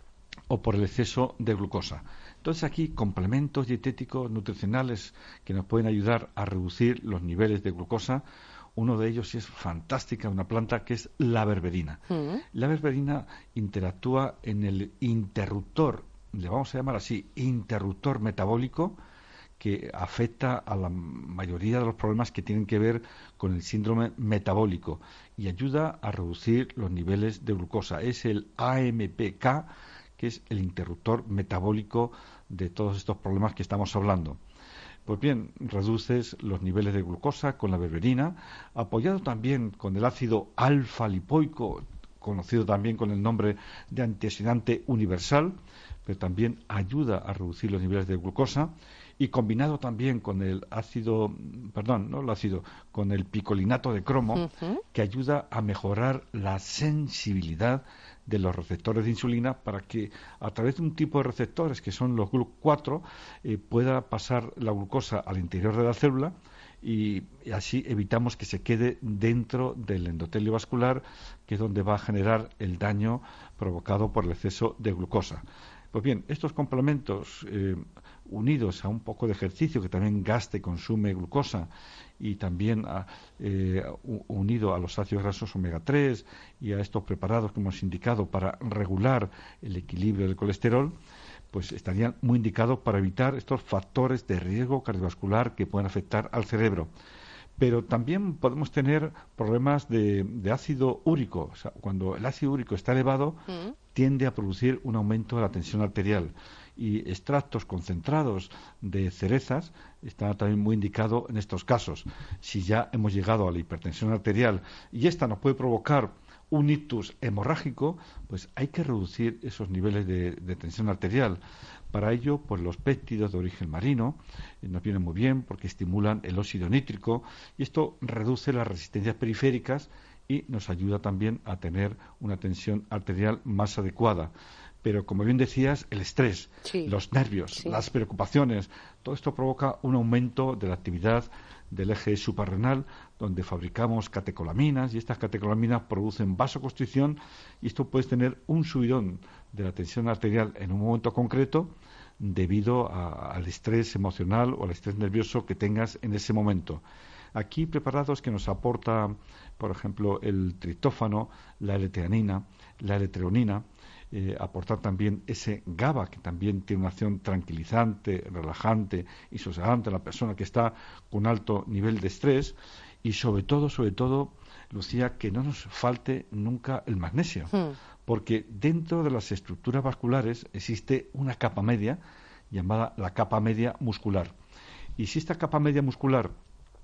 o por el exceso de glucosa. Entonces aquí complementos dietéticos nutricionales que nos pueden ayudar a reducir los niveles de glucosa. Uno de ellos es fantástica, una planta que es la berberina. Mm. La berberina interactúa en el interruptor, le vamos a llamar así, interruptor metabólico, que afecta a la mayoría de los problemas que tienen que ver con el síndrome metabólico y ayuda a reducir los niveles de glucosa. Es el A M P K, que es el interruptor metabólico de todos estos problemas que estamos hablando. Pues bien, reduces los niveles de glucosa con la berberina, apoyado también con el ácido alfa-lipoico, conocido también con el nombre de antioxidante universal, pero también ayuda a reducir los niveles de glucosa, y combinado también con el ácido, perdón, no el ácido, con el picolinato de cromo, uh-huh. que ayuda a mejorar la sensibilidad de los receptores de insulina para que a través de un tipo de receptores que son los G L U C cuatro eh, pueda pasar la glucosa al interior de la célula y, y así evitamos que se quede dentro del endotelio vascular, que es donde va a generar el daño provocado por el exceso de glucosa. Pues bien, estos complementos eh, unidos a un poco de ejercicio que también gasta y consume glucosa y también a, eh, unido a los ácidos grasos omega tres y a estos preparados que hemos indicado para regular el equilibrio del colesterol, pues estarían muy indicados para evitar estos factores de riesgo cardiovascular que pueden afectar al cerebro. Pero también podemos tener problemas de, de ácido úrico. O sea, cuando el ácido úrico está elevado, mm. tiende a producir un aumento de la tensión arterial. Y extractos concentrados de cerezas están también muy indicados en estos casos. Si ya hemos llegado a la hipertensión arterial y esta nos puede provocar un ictus hemorrágico, pues hay que reducir esos niveles de, de tensión arterial. Para ello, pues los péptidos de origen marino eh, nos vienen muy bien porque estimulan el óxido nítrico y esto reduce las resistencias periféricas y nos ayuda también a tener una tensión arterial más adecuada. Pero, como bien decías, el estrés, sí. los nervios, sí. las preocupaciones, todo esto provoca un aumento de la actividad del eje suprarrenal, donde fabricamos catecolaminas y estas catecolaminas producen vasoconstricción y esto puede tener un subidón de la tensión arterial en un momento concreto debido a, al estrés emocional o al estrés nervioso que tengas en ese momento. Aquí preparados que nos aporta, por ejemplo, el triptófano, la L-teanina, la L-treonina, Eh, aportar también ese GABA, que también tiene una acción tranquilizante, relajante y sosegante a la persona que está con alto nivel de estrés, y sobre todo, sobre todo, Lucía, que no nos falte nunca el magnesio, hmm. porque dentro de las estructuras vasculares existe una capa media llamada la capa media muscular, y si esta capa media muscular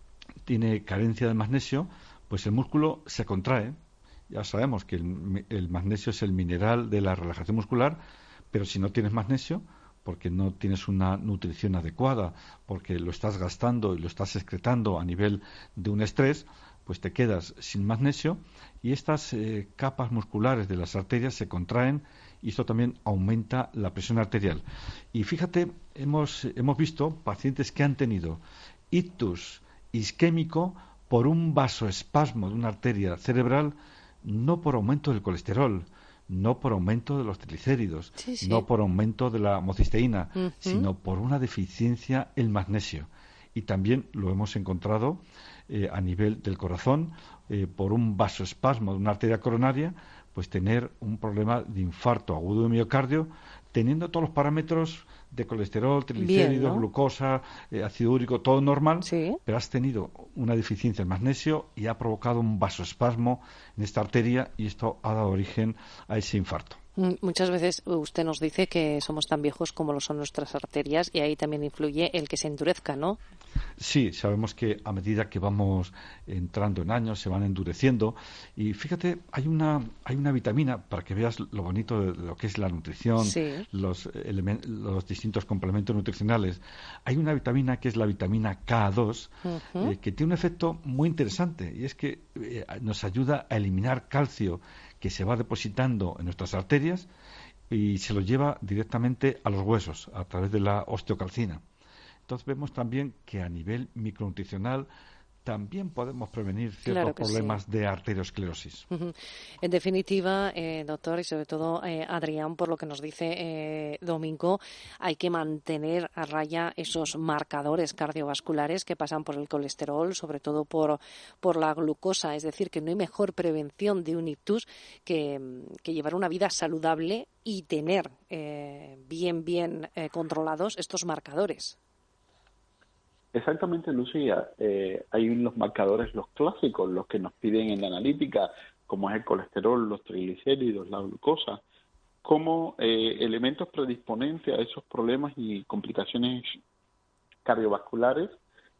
tiene carencia de magnesio, pues el músculo se contrae. Ya sabemos que el, el magnesio es el mineral de la relajación muscular, pero si no tienes magnesio, porque no tienes una nutrición adecuada, porque lo estás gastando y lo estás excretando a nivel de un estrés, pues te quedas sin magnesio y estas eh, capas musculares de las arterias se contraen y esto también aumenta la presión arterial. Y fíjate, hemos, hemos visto pacientes que han tenido ictus isquémico por un vasoespasmo de una arteria cerebral, no por aumento del colesterol, no por aumento de los triglicéridos, sí, sí. no por aumento de la homocisteína, uh-huh. sino por una deficiencia en magnesio. Y también lo hemos encontrado eh, a nivel del corazón, eh, por un vasoespasmo de una arteria coronaria, pues tener un problema de infarto agudo de miocardio, teniendo todos los parámetros de colesterol, triglicéridos, ¿no? glucosa, eh, ácido úrico, todo normal, sí. pero has tenido una deficiencia en magnesio y ha provocado un vasoespasmo en esta arteria y esto ha dado origen a ese infarto. Muchas veces usted nos dice que somos tan viejos como lo son nuestras arterias y ahí también influye el que se endurezca, ¿no? Sí, sabemos que a medida que vamos entrando en años se van endureciendo y fíjate, hay una hay una vitamina para que veas lo bonito de lo que es la nutrición, sí. los, elemen- los distintos complementos nutricionales. Hay una vitamina que es la vitamina K dos uh-huh. eh, que tiene un efecto muy interesante y es que eh, nos ayuda a eliminar calcio que se va depositando en nuestras arterias y se lo lleva directamente a los huesos a través de la osteocalcina. Entonces vemos también que a nivel micronutricional también podemos prevenir ciertos claro problemas sí. de arteriosclerosis. Uh-huh. En definitiva, eh, doctor, y sobre todo eh, Adrián, por lo que nos dice eh, Domingo, hay que mantener a raya esos marcadores cardiovasculares que pasan por el colesterol, sobre todo por, por la glucosa. Es decir, que no hay mejor prevención de un ictus que, que llevar una vida saludable y tener eh, bien, bien eh, controlados estos marcadores. Exactamente, Lucía. Eh, hay los marcadores, los clásicos, los que nos piden en la analítica, como es el colesterol, los triglicéridos, la glucosa, como eh, elementos predisponentes a esos problemas y complicaciones cardiovasculares.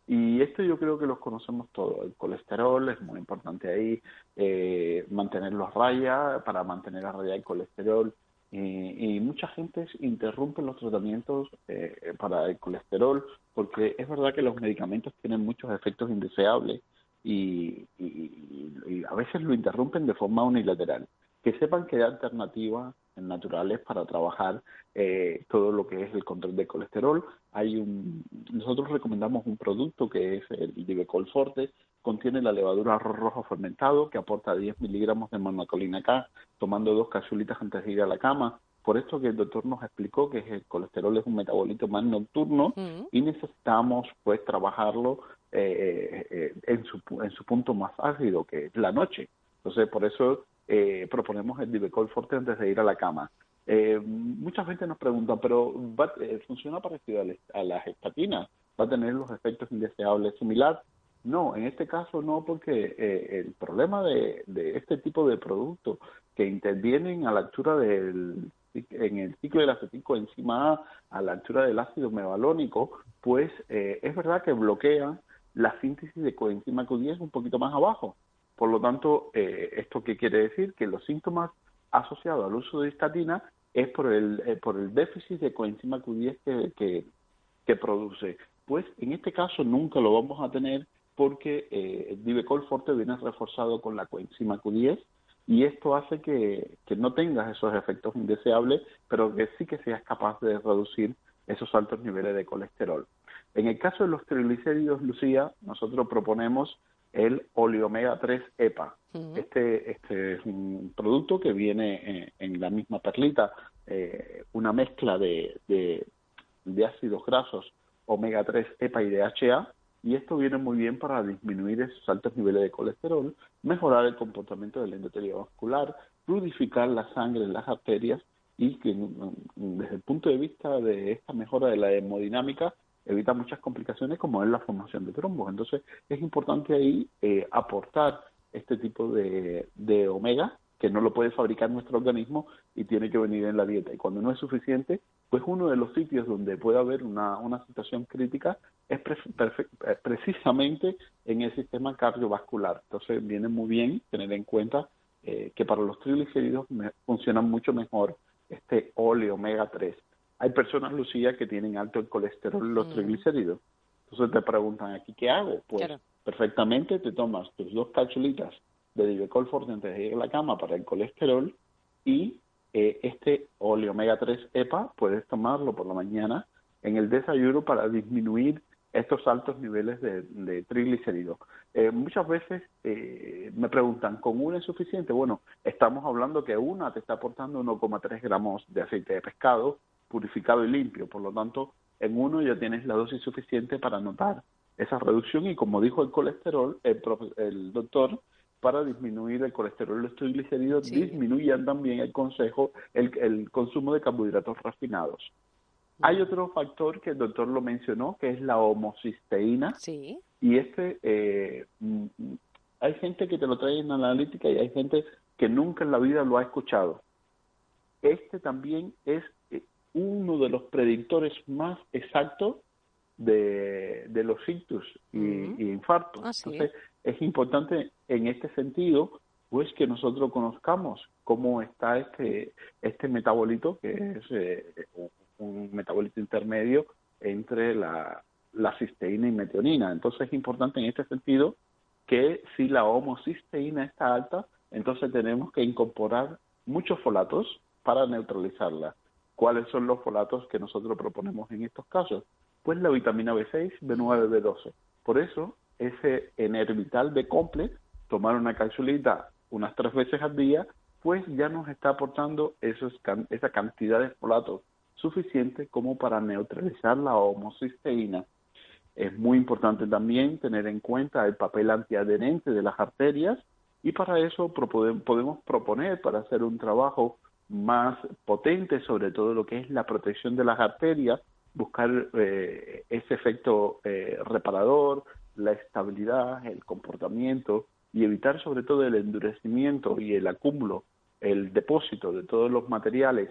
Y esto yo creo que los conocemos todos. El colesterol es muy importante ahí, eh, mantenerlo a raya, para mantener a raya el colesterol. Y, y mucha gente interrumpe los tratamientos eh, para el colesterol porque es verdad que los medicamentos tienen muchos efectos indeseables y, y, y a veces lo interrumpen de forma unilateral. Que sepan que hay alternativas naturales para trabajar eh, todo lo que es el control del colesterol. Hay un, nosotros recomendamos un producto que es el Divecol Forte, contiene la levadura arroz rojo fermentado que aporta diez miligramos de monocolina K, tomando dos capsulitas antes de ir a la cama. Por esto que el doctor nos explicó que el colesterol es un metabolito más nocturno uh-huh. y necesitamos pues trabajarlo eh, eh, en, su, en su punto más ácido, que es la noche. Entonces, por eso eh, proponemos el Divecol Forte antes de ir a la cama. Eh, mucha gente nos pregunta, pero ¿va, eh, ¿funciona parecido a, la, a las estatinas? ¿Va a tener los efectos indeseables similar? No, en este caso no, porque eh, el problema de, de este tipo de productos que intervienen a la altura del en el ciclo del acetilcoenzima A, a la altura del ácido mevalónico, pues eh, es verdad que bloquean la síntesis de coenzima Q diez un poquito más abajo. Por lo tanto, eh, ¿esto qué quiere decir? Que los síntomas asociados al uso de estatina es por el eh, por el déficit de coenzima Q diez que, que, que produce. Pues en este caso nunca lo vamos a tener porque eh, el Divecol Forte viene reforzado con la coenzima Q diez y esto hace que, que no tengas esos efectos indeseables, pero que sí que seas capaz de reducir esos altos niveles de colesterol. En el caso de los triglicéridos, Lucía, nosotros proponemos el Oleomega tres E P A. Uh-huh. Este, este es un producto que viene en, en la misma perlita, eh, una mezcla de, de, de ácidos grasos omega tres E P A y D H A, y esto viene muy bien para disminuir esos altos niveles de colesterol, mejorar el comportamiento del endotelio vascular, fluidificar la sangre en las arterias y que desde el punto de vista de esta mejora de la hemodinámica evita muchas complicaciones como es la formación de trombos. Entonces es importante ahí eh, aportar este tipo de, de omega que no lo puede fabricar nuestro organismo y tiene que venir en la dieta. Y cuando no es suficiente, pues uno de los sitios donde puede haber una, una situación crítica es pre- perfe- precisamente en el sistema cardiovascular. Entonces viene muy bien tener en cuenta eh, que para los triglicéridos me, funciona mucho mejor este Ole Omega tres. Hay personas, Lucía, que tienen alto el colesterol y los mm. triglicéridos. Entonces te preguntan aquí, ¿qué hago? Pues claro. Perfectamente te tomas tus dos capsulitas de Divecol Forte antes de ir a la cama para el colesterol y eh, este Ole Omega tres E P A puedes tomarlo por la mañana en el desayuno para disminuir estos altos niveles de, de triglicéridos. Eh, muchas veces eh, me preguntan, ¿con una es suficiente? Bueno, estamos hablando que una te está aportando uno coma tres gramos de aceite de pescado purificado y limpio, por lo tanto, en uno ya tienes la dosis suficiente para notar esa reducción y, como dijo el colesterol, el, el doctor, para disminuir el colesterol y los triglicéridos, sí. disminuyan también el consejo, el, el consumo de carbohidratos refinados. Sí. Hay otro factor que el doctor lo mencionó, que es la homocisteína, sí. y este, eh, hay gente que te lo trae en analítica y hay gente que nunca en la vida lo ha escuchado. este también es uno de los predictores más exactos de, de los ictus y, uh-huh. y infartos. Ah, ¿sí? Entonces, es importante en este sentido, pues, que nosotros conozcamos cómo está este este metabolito, que es eh, un, un metabolito intermedio entre la, la cisteína y metionina. Entonces, es importante en este sentido que si la homocisteína está alta, entonces tenemos que incorporar muchos folatos para neutralizarla. ¿Cuáles son los folatos que nosotros proponemos en estos casos? Pues la vitamina B seis, B nueve, B doce. Por eso, ese Enervital B Complex, tomar una capsulita unas tres veces al día, pues ya nos está aportando esos, esa cantidad de folatos suficiente como para neutralizar la homocisteína. Es muy importante también tener en cuenta el papel antiadherente de las arterias, y para eso podemos proponer, para hacer un trabajo más potente sobre todo lo que es la protección de las arterias, buscar eh, ese efecto eh, reparador, la estabilidad, el comportamiento, y evitar sobre todo el endurecimiento y el acúmulo, el depósito de todos los materiales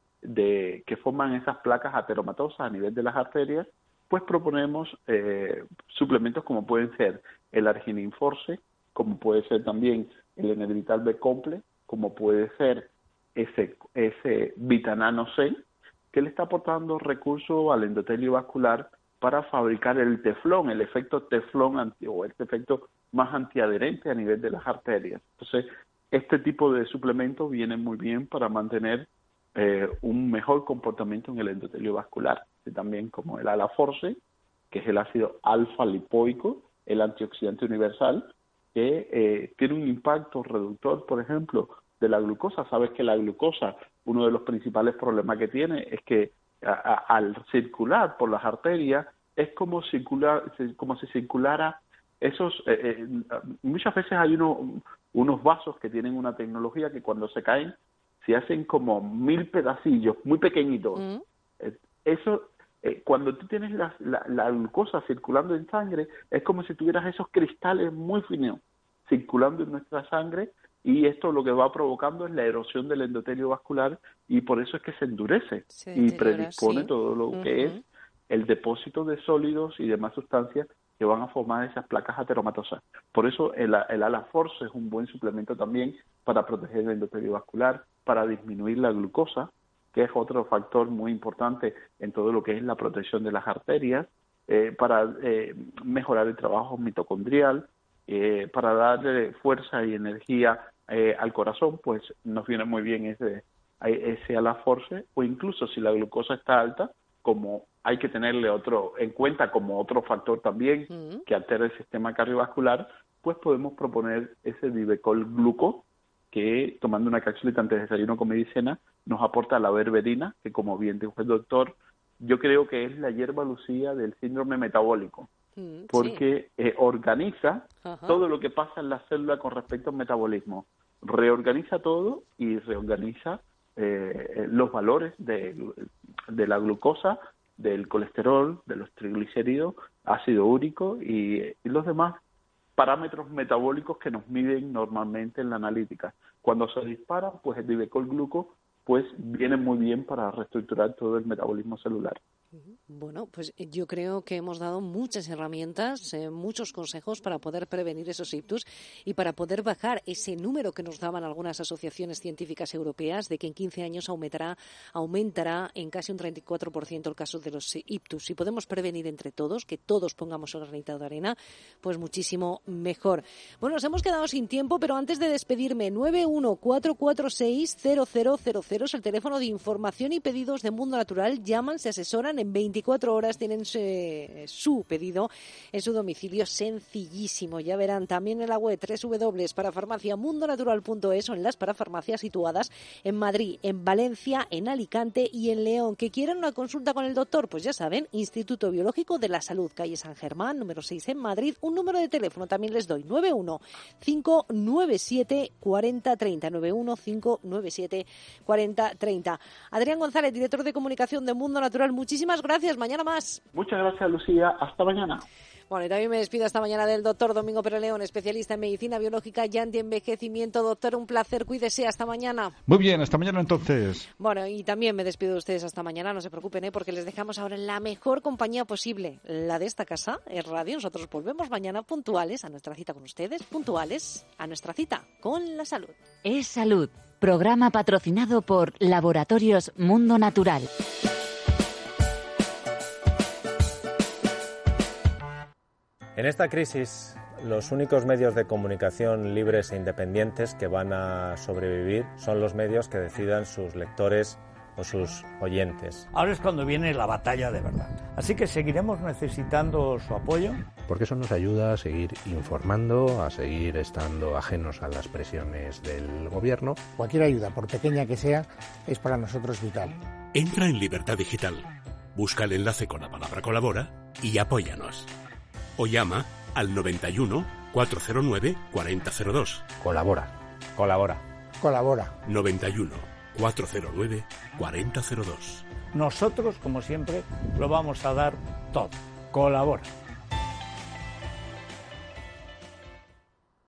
de que forman esas placas ateromatosas a nivel de las arterias. Pues proponemos eh, suplementos como pueden ser el Arginin Force, como puede ser también el Enervital B Complex, como puede ser ese, ese Vitanano C, que le está aportando recursos al endotelio vascular para fabricar el teflón, el efecto teflón anti, o este efecto más antiadherente a nivel de las arterias. Entonces, este tipo de suplementos vienen muy bien para mantener eh, un mejor comportamiento en el endotelio vascular. Y también como el Alaforce, que es el ácido alfa-lipoico, el antioxidante universal, que eh, tiene un impacto reductor, por ejemplo, de la glucosa. Sabes que la glucosa, uno de los principales problemas que tiene es que a, a, al circular por las arterias es como circular, como si circulara esos, eh, eh, muchas veces hay uno, unos vasos que tienen una tecnología que cuando se caen se hacen como mil pedacillos muy pequeñitos. Mm. Eh, eso, eh, cuando tú tienes la, la, la glucosa circulando en sangre, es como si tuvieras esos cristales muy finos circulando en nuestra sangre, y esto lo que va provocando es la erosión del endotelio vascular, y por eso es que se endurece se y predispone sí. todo lo uh-huh. que es el depósito de sólidos y demás sustancias que van a formar esas placas ateromatosas. Por eso el, el Alaforce es un buen suplemento también para proteger el endotelio vascular, para disminuir la glucosa, que es otro factor muy importante en todo lo que es la protección de las arterias, eh, para eh, mejorar el trabajo mitocondrial, eh, para darle fuerza y energía eh, al corazón, pues nos viene muy bien ese, ese Alaforce, o incluso si la glucosa está alta, como hay que tenerle otro en cuenta como otro factor también uh-huh. que altera el sistema cardiovascular, pues podemos proponer ese Divecol Gluco, que tomando una cápsula antes de desayuno con medicina nos aporta la berberina, que como bien dijo el doctor, yo creo que es la hierba lucía del síndrome metabólico, uh-huh. porque sí. eh, organiza uh-huh. todo lo que pasa en la célula con respecto al metabolismo, reorganiza todo y reorganiza eh, los valores de, de la glucosa, del colesterol, de los triglicéridos, ácido úrico y, y los demás parámetros metabólicos que nos miden normalmente en la analítica. Cuando se disparan, pues el Divecol Gluco pues viene muy bien para reestructurar todo el metabolismo celular. Bueno, pues yo creo que hemos dado muchas herramientas, eh, muchos consejos para poder prevenir esos ictus y para poder bajar ese número que nos daban algunas asociaciones científicas europeas de que en quince años aumentará, aumentará en casi un treinta y cuatro por ciento el caso de los ictus. Si podemos prevenir entre todos, que todos pongamos un granito de arena, pues muchísimo mejor. Bueno, nos hemos quedado sin tiempo, pero antes de despedirme, nueve uno cuatro cuatro seis cero cero cero cero es el teléfono de información y pedidos de Mundo Natural. Llaman, se asesoran en veinticuatro horas, tienen su, su pedido en su domicilio, sencillísimo. Ya verán también en la web doble u doble u doble u para farmacia mundo natural punto es o en las parafarmacias situadas en Madrid, en Valencia, en Alicante y en León. ¿Que quieren una consulta con el doctor? Pues ya saben, Instituto Biológico de la Salud, calle San Germán, número seis en Madrid. Un número de teléfono también les doy, nueve uno cinco nueve siete cuatro cero tres cero, nueve uno cinco nueve siete cuatro cero tres cero. Adrián González, director de comunicación de Mundo Natural, muchísimas muchísimas gracias. Mañana más. Muchas gracias, Lucía. Hasta mañana. Bueno, y también me despido esta mañana del doctor Domingo Pérez León, especialista en medicina biológica y antienvejecimiento. Doctor, un placer, cuídese, hasta mañana. Muy bien, hasta mañana entonces. Bueno, y también me despido de ustedes hasta mañana, no se preocupen, ¿eh? Porque les dejamos ahora en la mejor compañía posible, la de esta casa, es Radio. Nosotros volvemos mañana puntuales a nuestra cita con ustedes, puntuales a nuestra cita con la salud. Es Salud, programa patrocinado por Laboratorios Mundo Natural. En esta crisis, los únicos medios de comunicación libres e independientes que van a sobrevivir son los medios que decidan sus lectores o sus oyentes. Ahora es cuando viene la batalla de verdad. Así que seguiremos necesitando su apoyo. Porque eso nos ayuda a seguir informando, a seguir estando ajenos a las presiones del gobierno. Cualquier ayuda, por pequeña que sea, es para nosotros vital. Entra en Libertad Digital, busca el enlace con la palabra colabora y apóyanos. O llama al noventa y uno, cuatrocientos nueve, cuarenta cero dos. Colabora. Colabora. Colabora. noventa y uno, cuatrocientos nueve, cuarenta cero dos. Nosotros, como siempre, lo vamos a dar todo. Colabora.